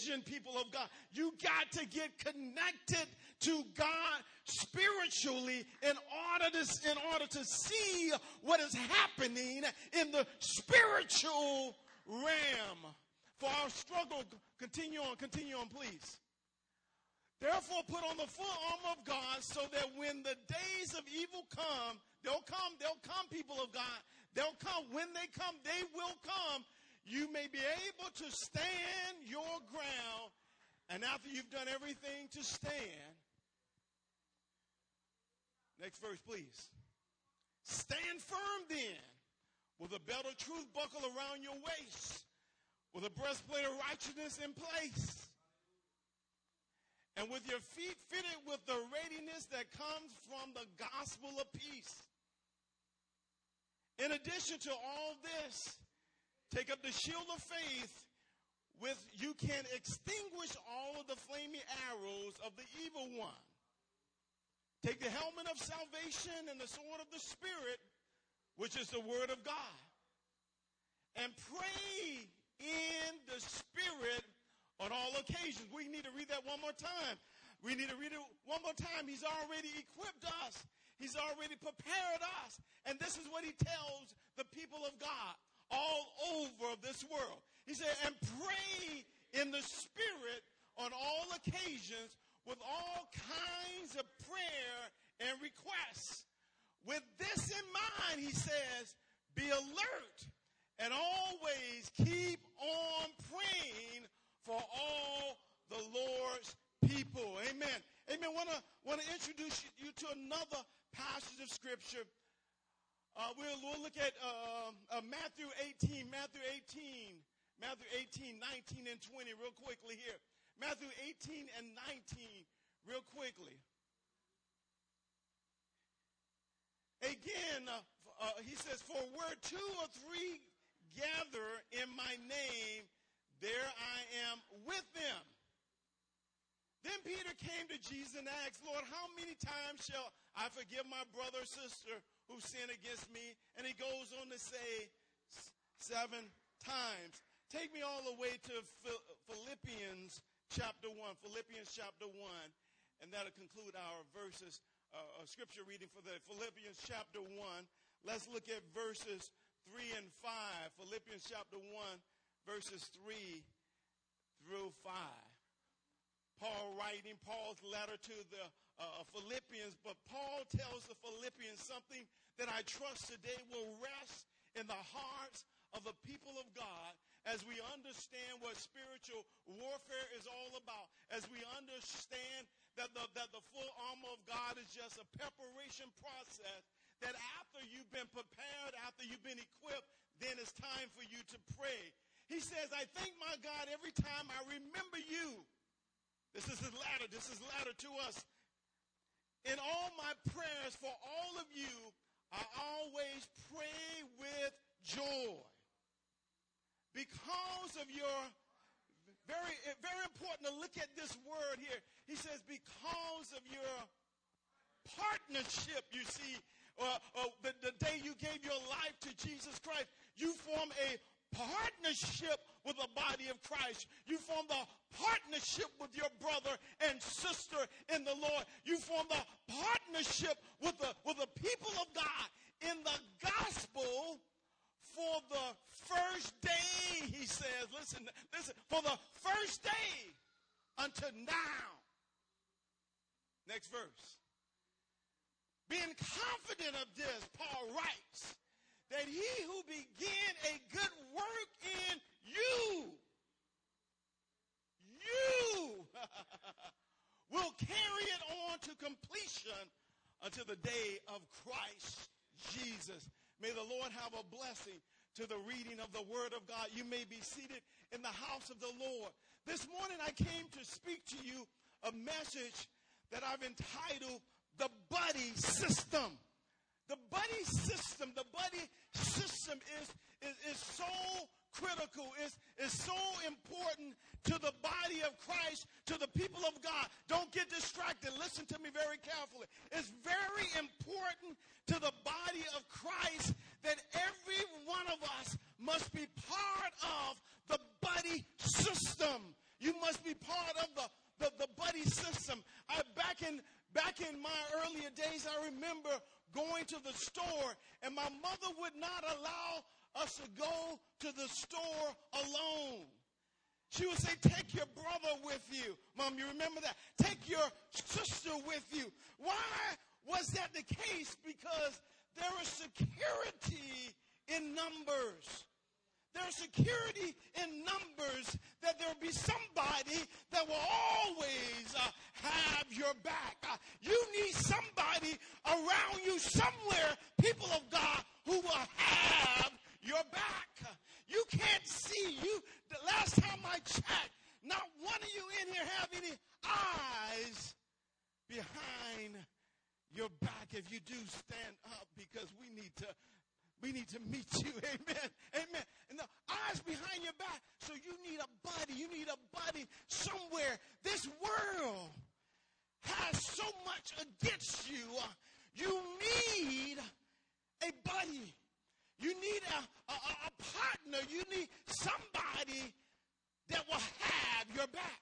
vision, people of God. You got to get connected to God spiritually in order to see what is happening in the spiritual realm. For our struggle, continue on, please. Therefore, put on the full armor of God so that when the days of evil come, they'll come, people of God. They'll come. When they come, they will come. You may be able to stand your ground. And after you've done everything to stand, next verse, please. Stand firm then, with a belt of truth buckled around your waist, with a breastplate of righteousness in place, and with your feet fitted with the readiness that comes from the gospel of peace. In addition to all this, take up the shield of faith with you can extinguish all of the flaming arrows of the evil one. Take the helmet of salvation and the sword of the Spirit, which is the word of God. And pray in the Spirit on all occasions. We need to read that one more time. He's already equipped us. He's already prepared us. And this is what he tells the people of God all over this world. He said, and pray in the Spirit on all occasions with all kinds of prayer and requests. With this in mind, he says, be alert and always keep on praying for all the Lord's people. Amen. Amen. Want to introduce you to another passage of Scripture. We'll look at Matthew 18, 19 and 20 real quickly here. Matthew 18 and 19 real quickly. Again, he says, for where 2 or 3 gather in my name, there I am with them. Then Peter came to Jesus and asked, Lord, how many times shall I forgive my brother or sister who sin against me? And he goes on to say 7 times. Take me all the way to Philippians chapter 1. Philippians chapter 1. And that'll conclude our verses, scripture reading for the Philippians chapter 1. Let's look at verses 3 and 5. Philippians chapter 1, verses 3 through 5. Paul writing Paul's letter to the Philippians, but Paul tells the Philippians something that I trust today will rest in the hearts of the people of God as we understand what spiritual warfare is all about, as we understand that the full armor of God is just a preparation process, that after you've been prepared, after you've been equipped, then it's time for you to pray. He says, I thank my God every time I remember you. This is his letter to us. In all my prayers for all of you, I always pray with joy. Because of your, very, very important to look at this word here. He says, because of your partnership, you see, the day you gave your life to Jesus Christ, you form a partnership with the body of Christ. You form the partnership with your brother and sister in the Lord. You form the partnership with the people of God in the gospel for the first day, he says. Listen, for the first day until now. Next verse. Being confident of this, Paul writes, that he who began a good work in you will carry it on to completion until the day of Christ Jesus. May the Lord have a blessing to the reading of the word of God. You may be seated in the house of the Lord. This morning I came to speak to you a message that I've entitled The Buddy System. The buddy system is so critical, is so important to the body of Christ, to the people of God. Don't get distracted. Listen to me very carefully. It's very important to the body of Christ that every one of us must be part of the buddy system. You must be part of the buddy system. Back in my earlier days, I remember going to the store, and my mother would not allow us to go to the store alone. She would say, take your brother with you. Mom, you remember that? Take your sister with you. Why was that the case? Because there is security in numbers. There's security in numbers, that there will be somebody that will always have your back. You need somebody around you somewhere, people of God, who will have your back. You can't see. The last time I checked, not one of you in here have any eyes behind your back. If you do, stand up, because we need to meet you. Amen. Amen. And the eyes behind your back. So you need a buddy. You need a buddy somewhere. This world has so much against you. You need a buddy. You need a partner. You need somebody that will have your back.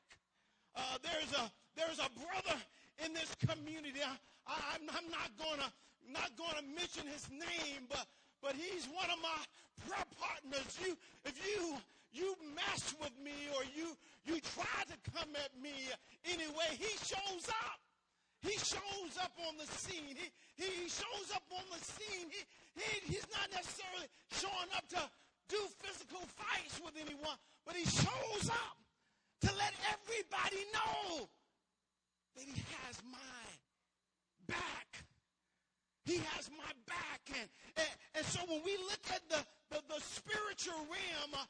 There's a brother in this community. I'm not gonna mention his name, but he's one of my prayer partners. If you mess with me, or you try to come at me anyway, he shows up. He shows up on the scene. He shows up on the scene. He's not necessarily showing up to do physical fights with anyone, but he shows up to let everybody know that he has my back. He has my back. And so when we look at the spiritual realm,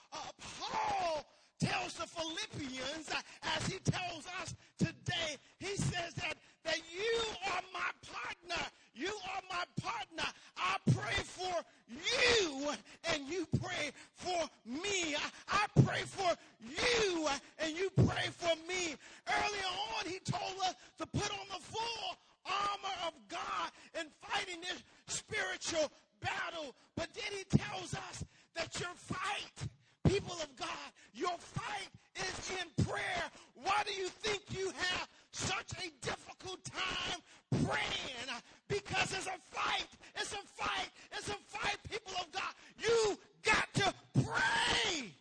Paul tells the Philippians, as he tells us today, he says that you are my partner. You are my partner. I pray for you, and you pray for me. I pray for you, and you pray for me. Earlier on, he told us to put on the full armor of God and fighting this spiritual battle. But then he tells us that your fight, people of God, your fight is in prayer. Why do you think you have such a difficult time praying? Because it's a fight. It's a fight. It's a fight, people of God. You got to pray.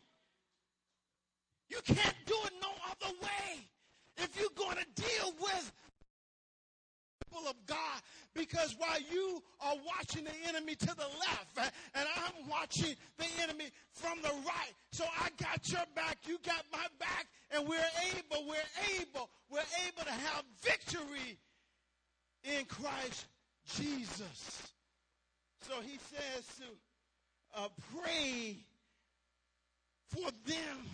You can't do it no other way if you're going to deal with people of God. Because while you are watching the enemy to the left, and I'm watching the enemy from the right, so I got your back, you got my back, and we're able to have victory in Christ Jesus. So he says to pray for them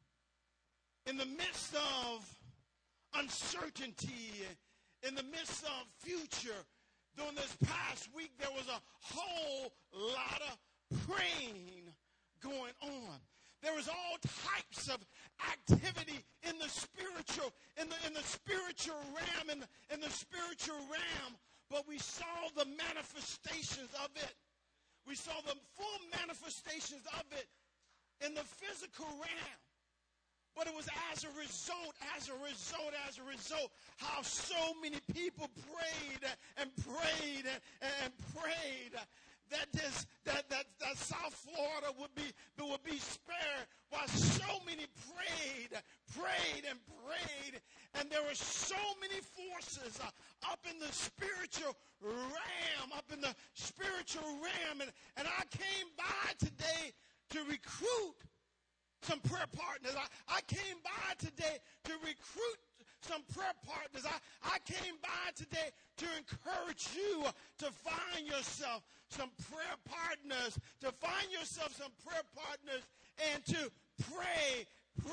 in the midst of uncertainty, in the midst of future. During this past week, there was a whole lot of praying going on. There was all types of activity in the spiritual, in the spiritual realm, in the spiritual realm. But we saw the manifestations of it. We saw the full manifestations of it in the physical realm. But it was as a result, how so many people prayed and prayed and prayed that South Florida would be spared, while so many prayed and prayed, and there were so many forces up in the spiritual realm, and I came by today to recruit some prayer partners. I came by today to recruit some prayer partners. I came by today to encourage you to find yourself some prayer partners, and to pray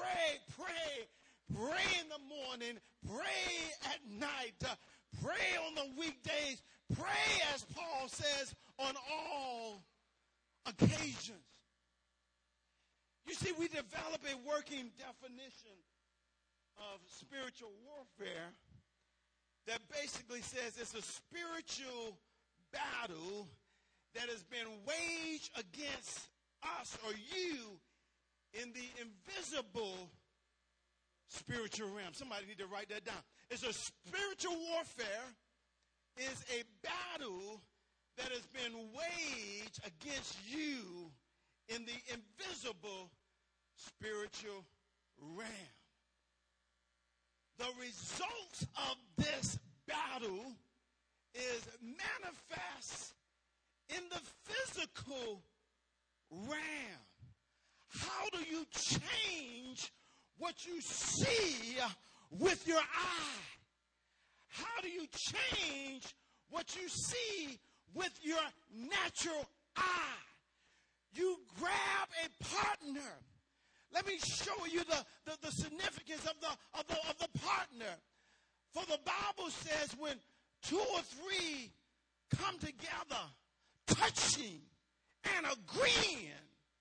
in the morning, pray at night, pray on the weekdays, pray, as Paul says, on all occasions. You see, we develop a working definition of spiritual warfare that basically says it's a spiritual battle that has been waged against us or you in the invisible spiritual realm. Somebody need to write that down. It's a spiritual warfare is a battle that has been waged against you in the invisible spiritual realm. The result of this battle is manifest in the physical realm. How do you change what you see with your eye? How do you change what you see with your natural eye? You grab a partner. Let me show you the significance of the partner. For the Bible says when two or three come together, touching and agreeing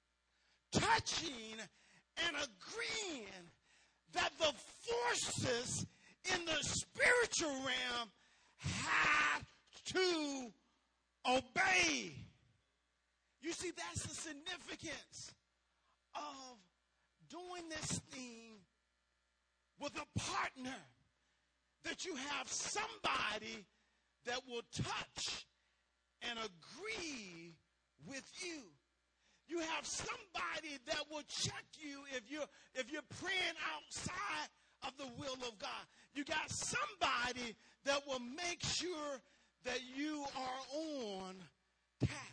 that the forces in the spiritual realm had to obey. You see, that's the significance of doing this thing with a partner, that you have somebody that will touch and agree with you. You have somebody that will check you if you're praying outside of the will of God. You got somebody that will make sure that you are on tack.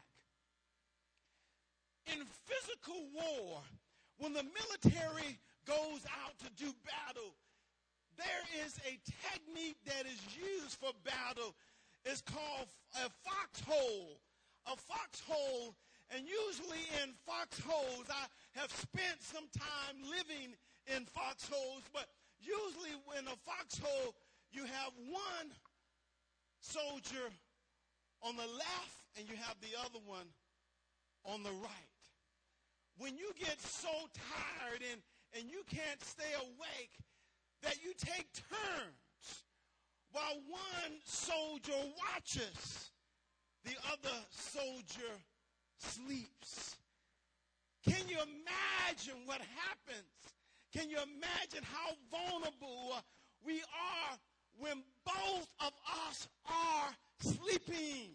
In physical war, when the military goes out to do battle, there is a technique that is used for battle. It's called a foxhole. A foxhole, and usually in foxholes, I have spent some time living in foxholes, but usually in a foxhole, you have one soldier on the left and you have the other one on the right. When you get so tired and you can't stay awake, that you take turns while one soldier watches, the other soldier sleeps. Can you imagine what happens? Can you imagine how vulnerable we are when both of us are sleeping?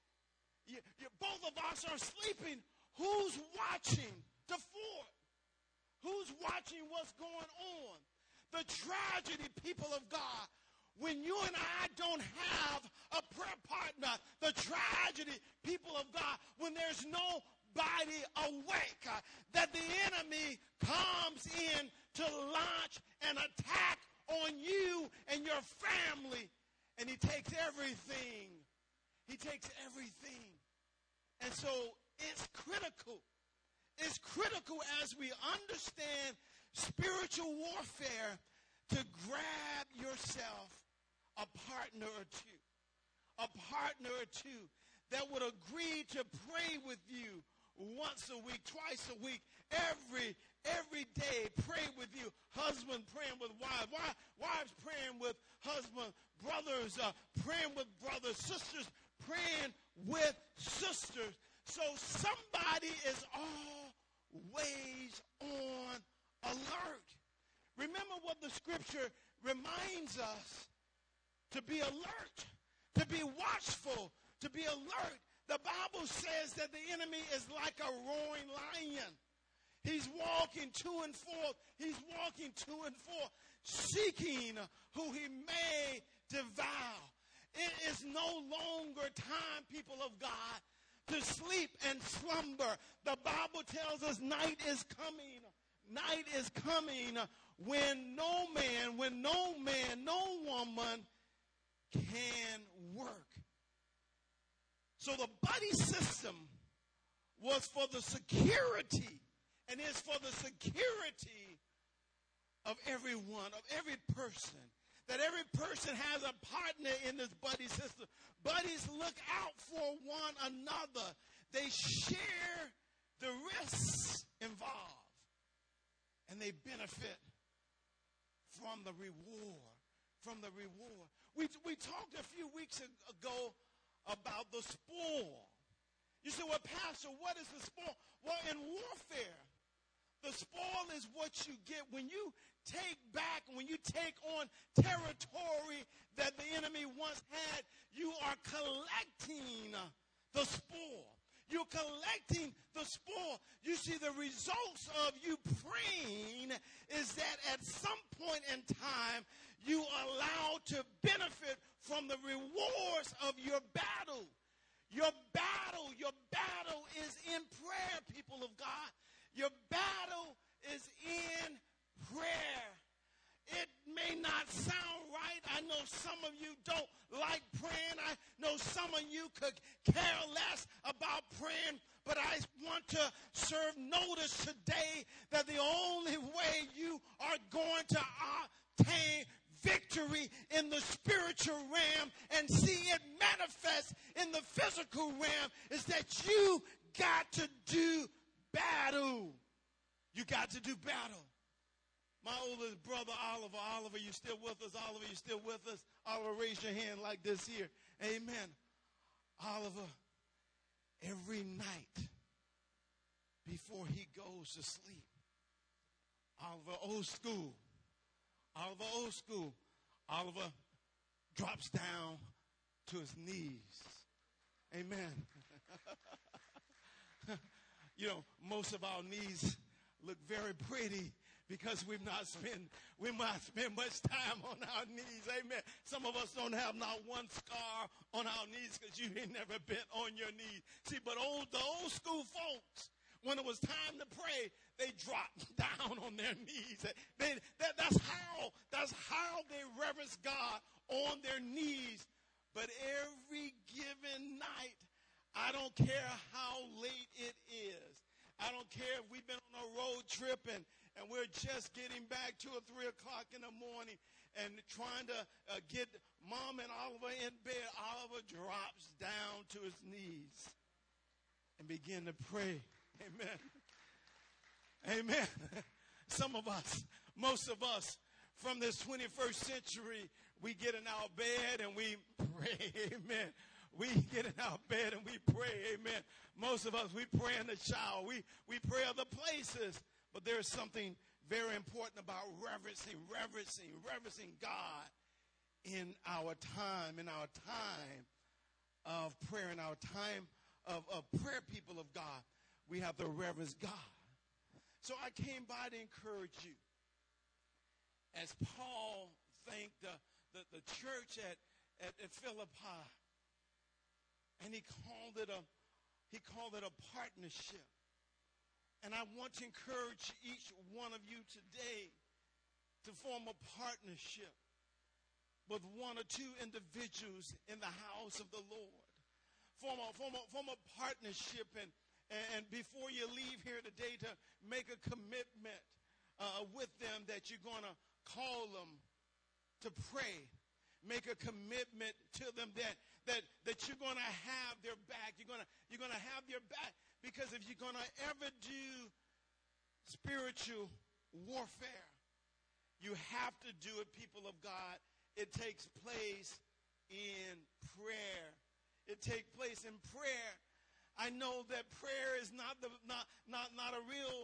Both of us are sleeping. Who's watching the fort? Who's watching what's going on? The tragedy, people of God, when you and I don't have a prayer partner, the tragedy, people of God, when there's nobody awake, that the enemy comes in to launch an attack on you and your family, and he takes everything. He takes everything. And so it's critical. It's critical as we understand spiritual warfare to grab yourself a partner or two. A partner or two that would agree to pray with you once a week, twice a week, every day, pray with you. Husband praying with wives, wives praying with husband, brothers praying with brothers, sisters praying with sisters. So somebody is always on alert. Remember what the scripture reminds us: to be alert, to be watchful, to be alert. The Bible says that the enemy is like a roaring lion. He's walking to and forth. He's walking to and forth, seeking who he may devour. It is no longer time, people of God, to sleep and slumber. The Bible tells us night is coming. Night is coming when no man, no woman can work. So the buddy system was for the security, and is for the security of everyone, of every person. That every person has a partner in this buddy system. Buddies look out for one another. They share the risks involved, and they benefit from the reward. From the reward. We talked a few weeks ago about the spoil. You say, well, Pastor, what is the spoil? Well, in warfare, The spoil is what you get when you take back, when you take on territory that the enemy once had. You are collecting the spoil. You're collecting the spoil. You see, the results of you praying is that at some point in time, you are allowed to benefit from the rewards of your battle. Your battle is in prayer, people of God. Your battle is in prayer. It may not sound right. I know some of you don't like praying. I know some of you could care less about praying. But I want to serve notice today that the only way you are going to obtain victory in the spiritual realm and see it manifest in the physical realm is that you got to do battle. You got to do battle. My oldest brother, Oliver, you still with us? Oliver, you still with us? Oliver, raise your hand like this here. Amen. Oliver, every night before he goes to sleep, Oliver, old school. Oliver drops down to his knees. Amen. You know, most of our knees look very pretty because we might spend much time on our knees. Amen. Some of us don't have not one scar on our knees because you ain't never been on your knees. See, but the old school folks, when it was time to pray, they dropped down on their knees. That's how they reverence God, on their knees. But every given night, I don't care how late it is. I don't care if we've been on a road trip and we're just getting back 2 or 3 o'clock in the morning and trying to get Mom and Oliver in bed. Oliver drops down to his knees and begin to pray. Amen. Amen. Some of us, most of us from this 21st century, we get in our bed and we pray. Amen. We get in our bed and we pray. Amen. Most of us, we pray in the shower. We pray other places. But there's something very important about reverencing God in our time of prayer, in our time of prayer, people of God. We have to reverence God. So I came by to encourage you. As Paul thanked the church at Philippi, and he called it a partnership. And I want to encourage each one of you today to form a partnership with 1 or 2 individuals in the house of the Lord. Form a partnership and before you leave here today, to make a commitment with them that you're going to call them to pray. Make a commitment to them that you're going to have their back. You're going to have their back, because if you're going to ever do spiritual warfare, you have to do it, people of God. It takes place in prayer. It takes place in prayer. I know that prayer is not a real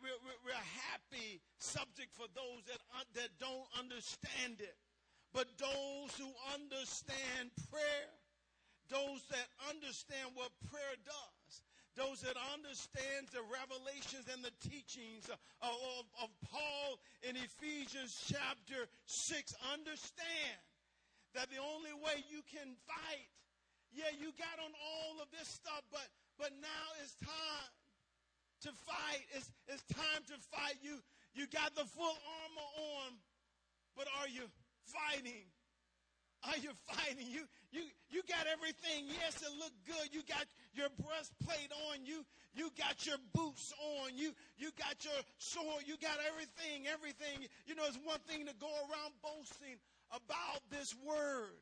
happy subject for those that don't understand it. But those who understand prayer, those that understand what prayer does, those that understand the revelations and the teachings of Paul in Ephesians chapter 6, understand that the only way you can fight, yeah, you got on all of this stuff, but now it's time to fight. It's time to fight. You got the full armor on, but are you fighting? Are you fighting? You got everything. Yes, it looked good. You got your breastplate on. You got your boots on. You got your sword. You got everything. You know, it's one thing to go around boasting about this word.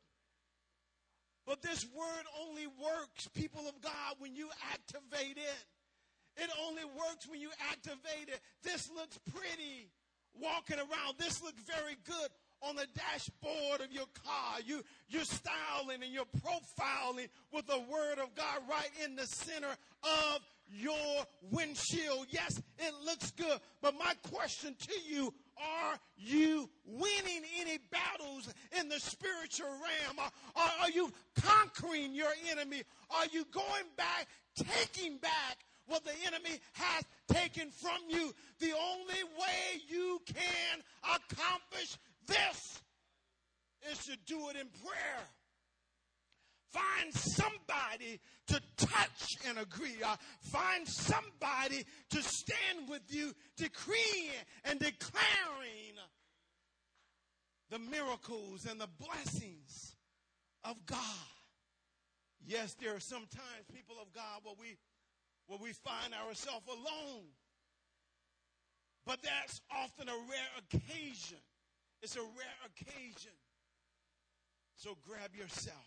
But this word only works, people of God, when you activate it. It only works when you activate it. This looks pretty walking around. This looks very good on the dashboard of your car. You're styling and you're profiling with the word of God right in the center of your windshield. Yes, it looks good. But my question to you, are you winning any battles in the spiritual realm? Are you conquering your enemy? Are you going back, taking back what the enemy has taken from you? The only way you can accomplish this is to do it in prayer. Find somebody to touch and agree. Find somebody to stand with you, decreeing and declaring the miracles and the blessings of God. Yes, there are sometimes, people of God, where we find ourselves alone. But that's often a rare occasion. It's a rare occasion. So grab yourself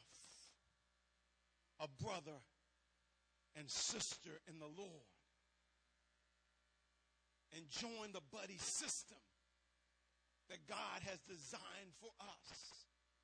a brother and sister in the Lord and join the buddy system that God has designed for us.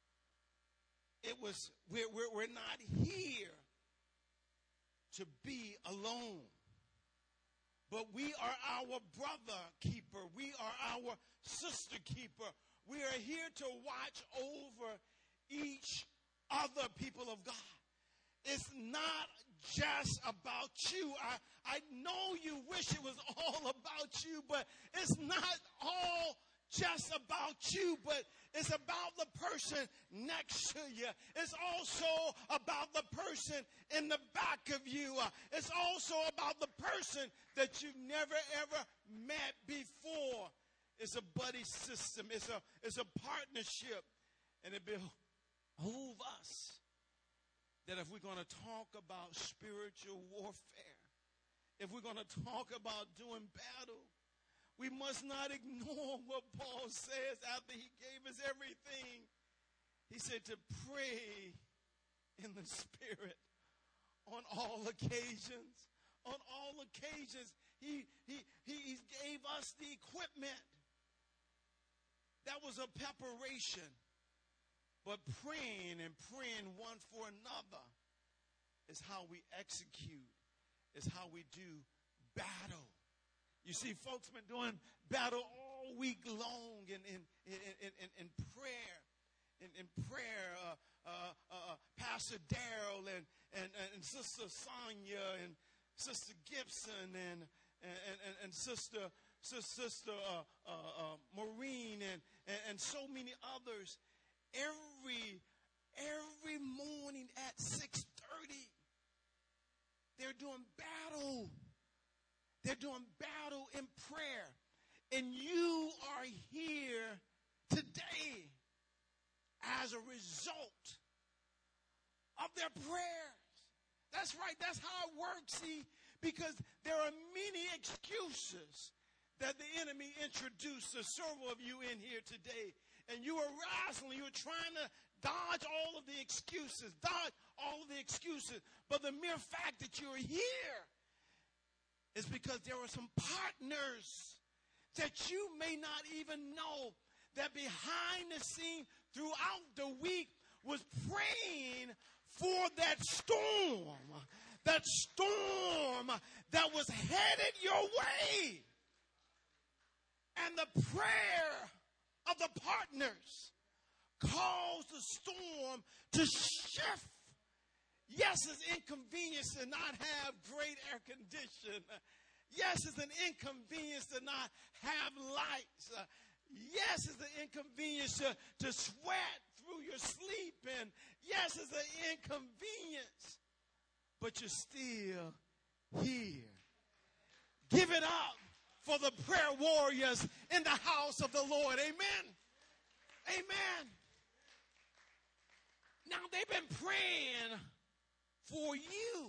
We're not here to be alone, but we are our brother keeper. We are our sister keeper. We are here to watch over each other, people of God. It's not just about you. I know you wish it was all about you, but it's not all just about you, but it's about the person next to you. It's also about the person in the back of you. It's also about the person that you've never, ever met before. It's a buddy system. It's a partnership. And it behooves us that if we're going to talk about spiritual warfare, if we're going to talk about doing battle, we must not ignore what Paul says after he gave us everything. He said to pray in the Spirit on all occasions. On all occasions, he gave us the equipment. That was a preparation. But praying and praying one for another is how we execute, is how we do battle. You see, folks been doing battle all week long in prayer. In prayer, Pastor Darrell and Sister Sonia and Sister Gibson and Sister Maureen and so many others. Every morning at 6:30, they're doing battle. They're doing battle in prayer. And you are here today as a result of their prayers. That's right. That's how it works, see, because there are many excuses that the enemy introduced to several of you in here today. And you are wrestling, you are trying to dodge all of the excuses, But the mere fact that you're here is because there are some partners that you may not even know that behind the scene throughout the week was praying for that storm that was headed your way. And the prayer of the partners caused the storm to shift. Yes, it's inconvenience to not have great air conditioning. Yes, it's an inconvenience to not have lights. Yes, it's an inconvenience to sweat through your sleep. And yes, it's an inconvenience. But you're still here. Give it up for the prayer warriors in the house of the Lord. Amen. Amen. Now, they've been praying for you.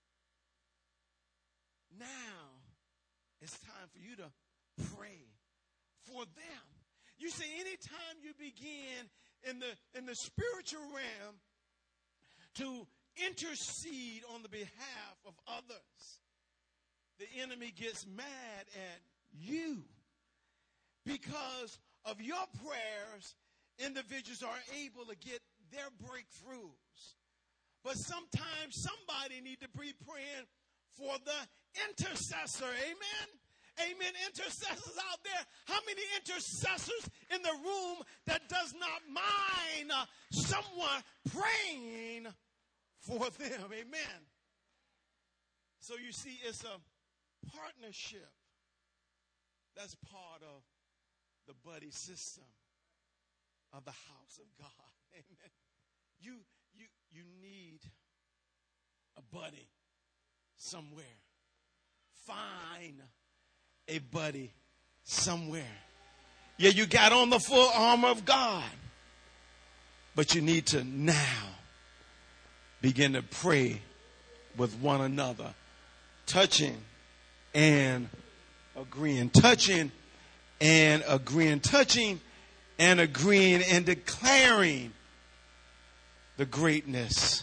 Now, it's time for you to pray for them. You see, anytime you begin in the spiritual realm to intercede on the behalf of others, the enemy gets mad at you. Because of your prayers, individuals are able to get their breakthroughs. But sometimes somebody needs to be praying for the intercessor. Amen. Amen. Intercessors out there. How many intercessors in the room that does not mind someone praying for them? Amen. So you see, it's a partnership. That's part of the buddy system of the house of God. Amen. You need a buddy somewhere. Find a buddy somewhere. Yeah, you got on the full armor of God, but you need to now begin to pray with one another, touching and agreeing, touching and agreeing, touching and agreeing, and declaring the greatness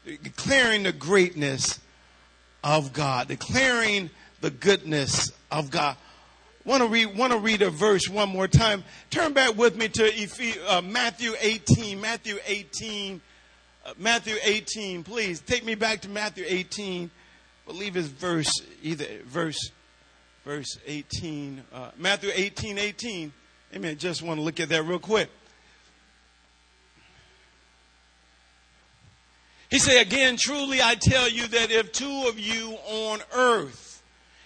of God, declaring the goodness of God. Want to read a verse one more time. Turn back with me to Matthew 18. Matthew 18, please. Take me back to Matthew 18. I believe it's verse 18. Matthew 18. Amen. Just want to look at that real quick. He said, again, truly I tell you that if two of you on earth,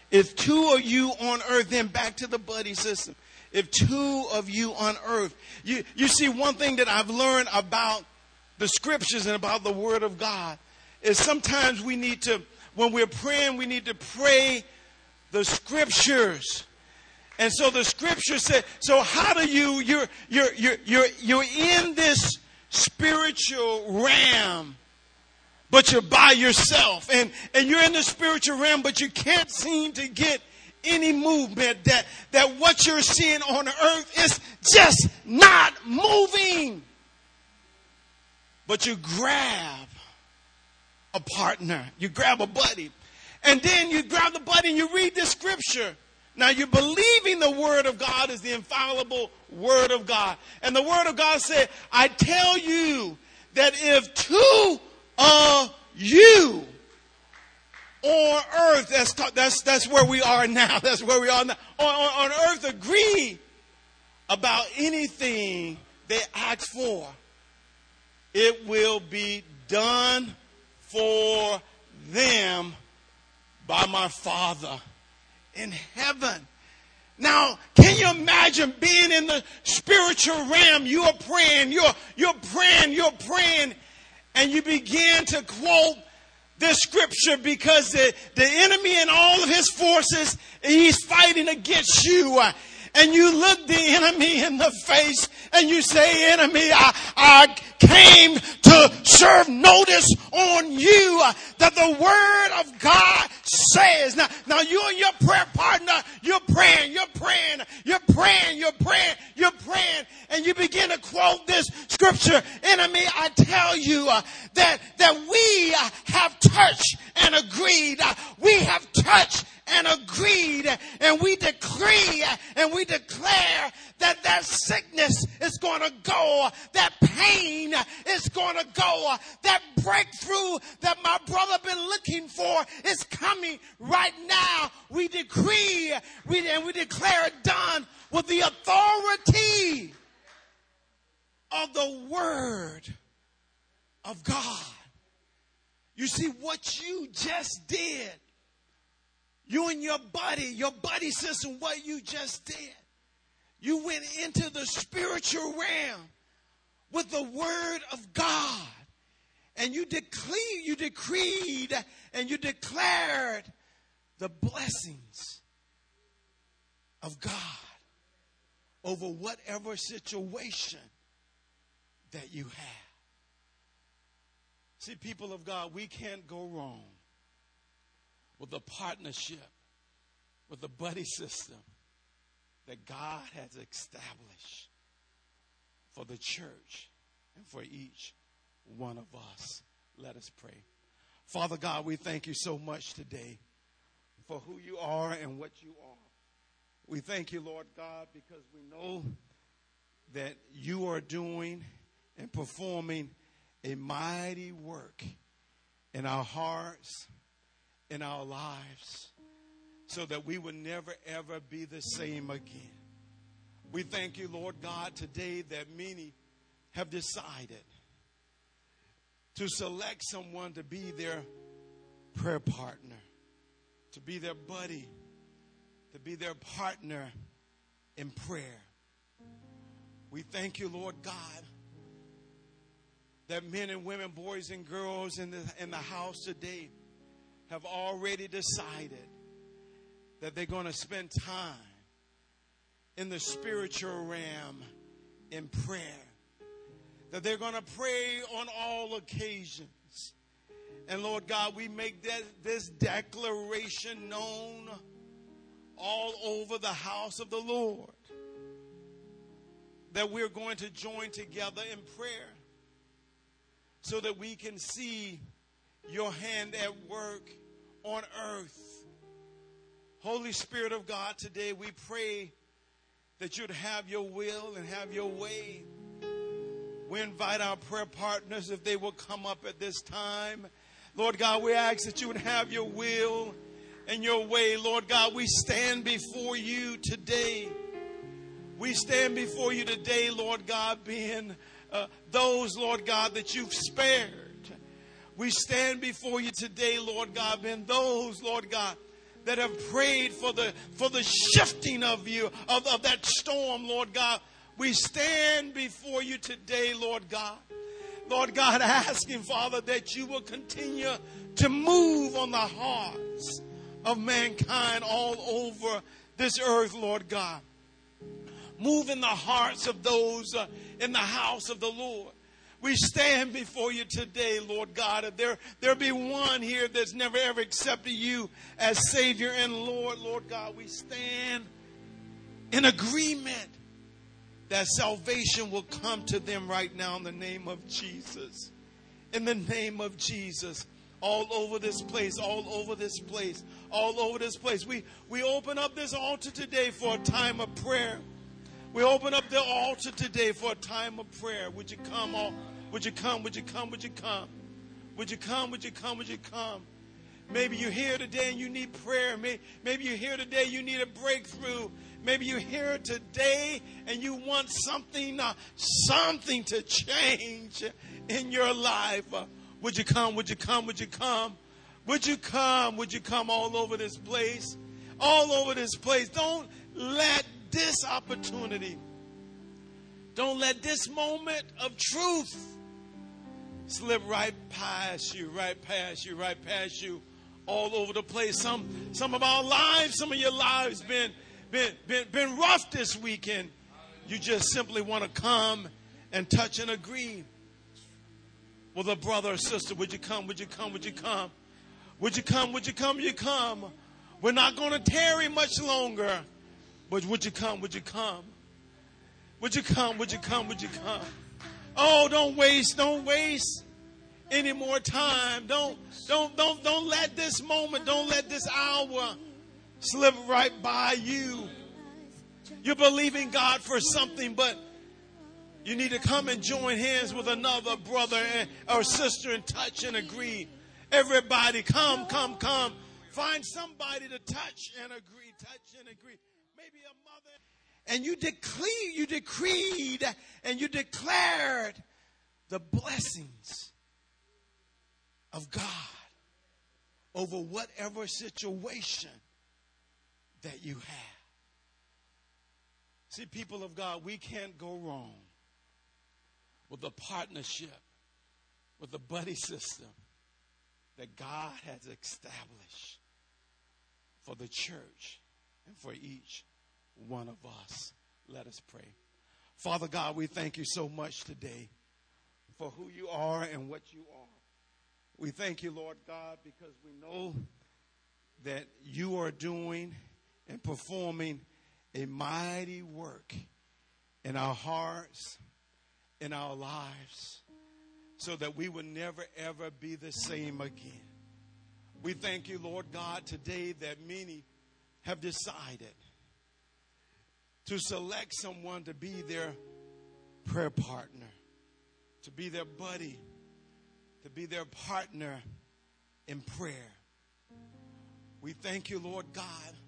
then back to the buddy system. If two of you on earth, you see, one thing that I've learned about the scriptures and about the word of God is sometimes we need to, when we're praying, we need to pray the scriptures. And so the scripture said, so how do you're in this spiritual realm, but you're by yourself, and you're in the spiritual realm, but you can't seem to get any movement, that what you're seeing on earth is just not moving. But you grab a partner, you grab a buddy, and then you grab the buddy and you read the scripture. Now you're believing the word of God is the infallible word of God. And the word of God said, I tell you that if two of you on earth, that's where we are now. That's where we are now. On earth, agree about anything they ask for, it will be done for them by my Father in heaven. Now, can you imagine being in the spiritual realm? You're praying, and you begin to quote this scripture because the enemy and all of his forces, he's fighting against you. And you look the enemy in the face and you say, enemy, I came to serve notice on you that the word of God says. Now you and your prayer partner, you're praying, and you begin to quote this scripture. Enemy, I tell you that we have touched and agreed. We have touched and agreed, and we decree and we declare that sickness is going to go, that pain is going to go, that breakthrough that my brother been looking for is coming right now. We decree and we declare it done with the authority of the word of God. You see what you just did. You and your buddy system, what you just did. You went into the spiritual realm with the word of God. And you decreed and you declared the blessings of God over whatever situation that you have. See, people of God, we can't go wrong with the partnership, with the buddy system that God has established for the church and for each one of us. Let us pray. Father God, we thank you so much today for who you are and what you are. We thank you, Lord God, because we know that you are doing and performing a mighty work in our hearts, in our lives. so that we would never, ever be the same again. We thank you, Lord God, today that many have decided to select someone to be their prayer partner, to be their buddy, to be their partner in prayer. We thank you, Lord God, that men and women, boys and girls in the house today have already decided that they're going to spend time in the spiritual realm in prayer. That they're going to pray on all occasions. And Lord God, we make this declaration known all over the house of the Lord. That we're going to join together in prayer so that we can see your hand at work on earth. Holy Spirit of God, today we pray that you'd have your will and have your way. We invite our prayer partners if they will come up at this time. Lord God, we ask that you would have your will and your way. Lord God, we stand before you today. We stand before you today, Lord God, being those, Lord God, that you've spared. We stand before you today, Lord God, being those, Lord God, that have prayed for the shifting of you, of that storm, Lord God. We stand before you today, Lord God. Lord God, asking, Father, that you will continue to move on the hearts of mankind all over this earth, Lord God. Move in the hearts of those in the house of the Lord. We stand before you today, Lord God. If there be one here that's never ever accepted you as Savior and Lord, Lord God, we stand in agreement that salvation will come to them right now in the name of Jesus. In the name of Jesus. All over this place, all over this place, all over this place. We open up this altar today for a time of prayer. We open up the altar today for a time of prayer. Would you come? Would you come? Would you come? Would you come? Would you come? Would you come? Would you come? Maybe you're here today and you need prayer. Maybe you're here today, you need a breakthrough. Maybe you're here today and you want something to change in your life. Would you come? Would you come? Would you come? Would you come? Would you come all over this place? All over this place. Don't let this opportunity, don't let this moment of truth slip right past you, right past you, right past you, all over the place. Some of our lives, some of your lives been rough this weekend. You just simply want to come and touch and agree with a brother or sister. Would you come? Would you come? Would you come? Would you come? Would you come? Would you come? We're not going to tarry much longer. But would you come? Would you come? Would you come? Would you come? Would you come? Oh, don't waste any more time. Don't let this moment, don't let this hour slip right by you. You're believing God for something, but you need to come and join hands with another brother or sister and touch and agree. Everybody, come. Find somebody to touch and agree. Touch and agree. Maybe a mother. And you decreed and you declared the blessings of God over whatever situation that you have. See, people of God, we can't go wrong with a partnership, with a buddy system that God has established for the church and for each one of us. Let us pray. Father God, we thank you so much today for who you are and what you are. We thank you, Lord God, because we know that you are doing and performing a mighty work in our hearts, in our lives, so that we will never, ever be the same again. We thank you, Lord God, today that many have decided to select someone to be their prayer partner, to be their buddy, to be their partner in prayer. We thank you, Lord God,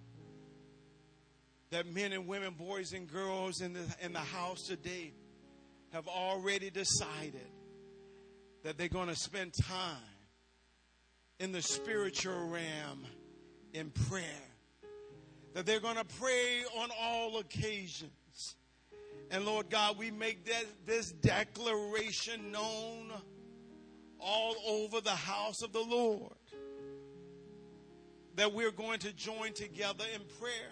that men and women, boys and girls in the house today have already decided that they're going to spend time in the spiritual realm in prayer. That they're going to pray on all occasions. And Lord God, we make this declaration known all over the house of the Lord. That we're going to join together in prayer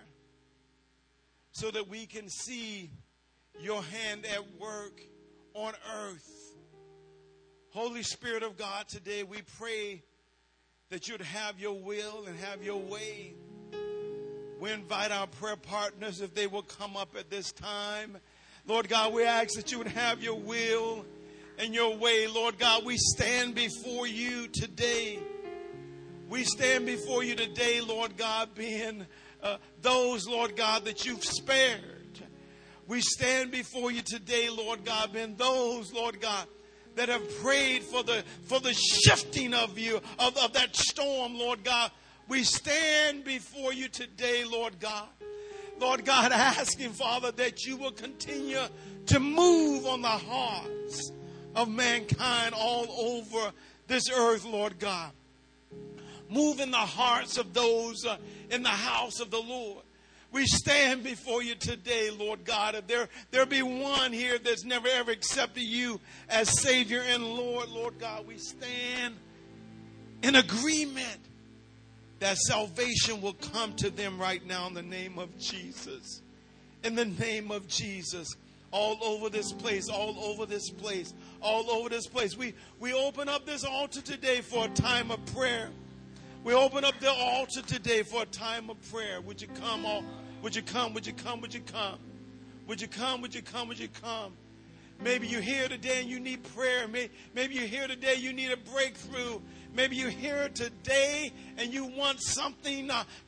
so that we can see your hand at work on earth. Holy Spirit of God, today we pray that you'd have your will and have your way. We invite our prayer partners if they will come up at this time. Lord God, we ask that you would have your will and your way. Lord God, we stand before you today. We stand before you today, Lord God, being those, Lord God, that you've spared. We stand before you today, Lord God, being those, Lord God, that have prayed for the shifting of you, of that storm, Lord God. We stand before you today, Lord God. Lord God, asking, Father, that you will continue to move on the hearts of mankind all over this earth, Lord God. Move in the hearts of those in the house of the Lord. We stand before you today, Lord God. If there be one here that's never ever accepted you as Savior and Lord, Lord God, we stand in agreement that salvation will come to them right now in the name of Jesus. In the name of Jesus. All over this place, all over this place, all over this place. We open up this altar today for a time of prayer. We open up the altar today for a time of prayer. Would you come? Would you come? Would you come? Would you come? Would you come? Would you come? Would you come? Maybe you're here today and you need prayer. Maybe you're here today, you need a breakthrough. Maybe you're here today and you want something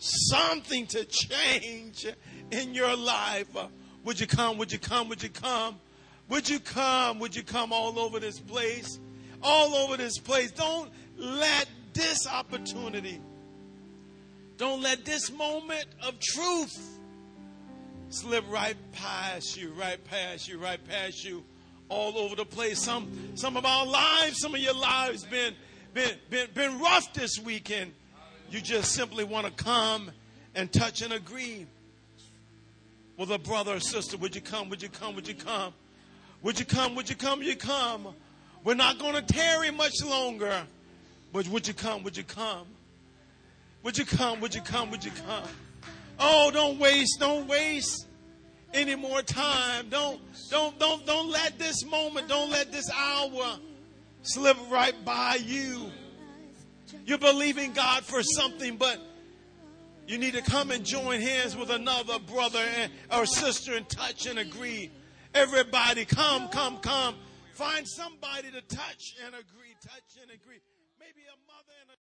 to change in your life. Would you come? Would you come? Would you come? Would you come? Would you come all over this place? All over this place. Don't let this opportunity, don't let this moment of truth slip right past you, right past you, right past you, all over the place. Some of our lives, some of your lives been rough this weekend. You just simply want to come and touch and agree with a brother or sister. Would you come? Would you come? Would you come? Would you come? Would you come? Would you come? We're not going to tarry much longer. But would you come? Would you come? Would you come? Would you come? Would you come? Oh, don't waste any more time. Don't let this moment, don't let this hour slip right by you. You're believing God for something, but you need to come and join hands with another brother or sister and touch and agree. Everybody, come. Find somebody to touch and agree. Touch and agree. Maybe a mother and a